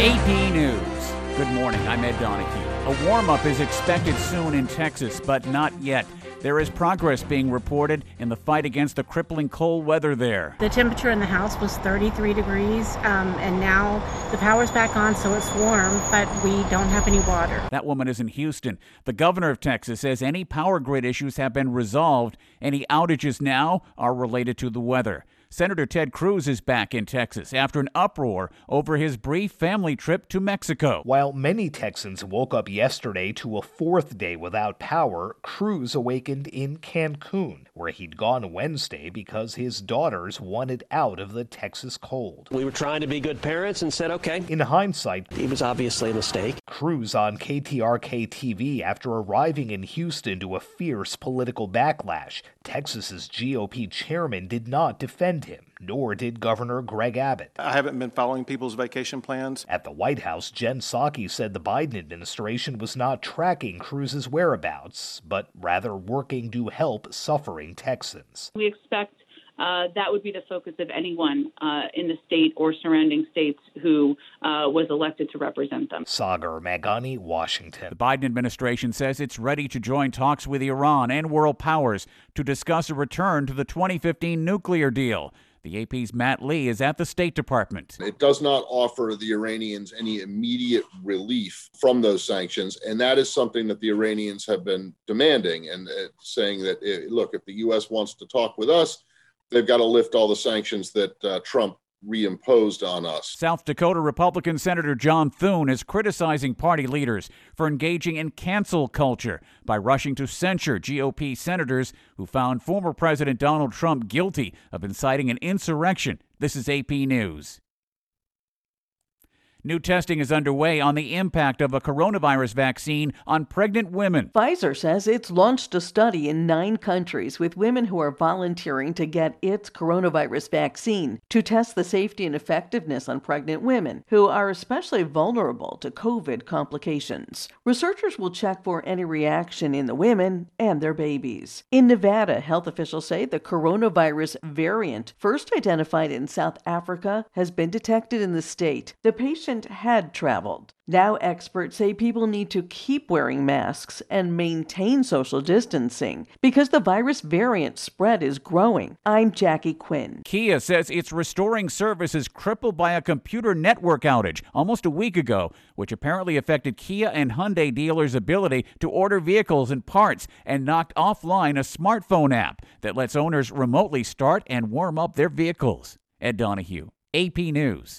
AP News. Good morning, I'm Ed Donahue. A warm-up is expected soon in Texas, but not yet. There is progress being reported in the fight against the crippling cold weather there. The temperature in the house was 33 degrees, and now the power's back on, so it's warm, but we don't have any water. That woman is in Houston. The governor of Texas says any power grid issues have been resolved. Any outages now are related to the weather. Senator Ted Cruz is back in Texas after an uproar over his brief family trip to Mexico. While many Texans woke up yesterday to a fourth day without power, Cruz awakened in Cancun, where he'd gone Wednesday because his daughters wanted out of the Texas cold. We were trying to be good parents and said, okay. In hindsight, it was obviously a mistake. Cruz on KTRK TV after arriving in Houston to a fierce political backlash. Texas's GOP chairman did not defend him, nor did Governor Greg Abbott. I haven't been following people's vacation plans. At the White House, Jen Psaki said the Biden administration was not tracking Cruz's whereabouts, but rather working to help suffering Texans. We expect that would be the focus of anyone in the state or surrounding states who was elected to represent them. Sagar Magani, Washington. The Biden administration says it's ready to join talks with Iran and world powers to discuss a return to the 2015 nuclear deal. The AP's Matt Lee is at the State Department. It does not offer the Iranians any immediate relief from those sanctions, and that is something that the Iranians have been demanding and saying that, look, if the U.S. wants to talk with us, they've got to lift all the sanctions that Trump reimposed on us. South Dakota Republican Senator John Thune is criticizing party leaders for engaging in cancel culture by rushing to censure GOP senators who found former President Donald Trump guilty of inciting an insurrection. This is AP News. New testing is underway on the impact of a coronavirus vaccine on pregnant women. Pfizer says it's launched a study in 9 countries with women who are volunteering to get its coronavirus vaccine to test the safety and effectiveness on pregnant women who are especially vulnerable to COVID complications. Researchers will check for any reaction in the women and their babies. In Nevada, health officials say the coronavirus variant, first identified in South Africa, has been detected in the state. The patient had traveled. Now experts say people need to keep wearing masks and maintain social distancing because the virus variant spread is growing. I'm Jackie Quinn. Kia says it's restoring services crippled by a computer network outage almost a week ago, which apparently affected Kia and Hyundai dealers' ability to order vehicles and parts and knocked offline a smartphone app that lets owners remotely start and warm up their vehicles. Ed Donahue, AP News.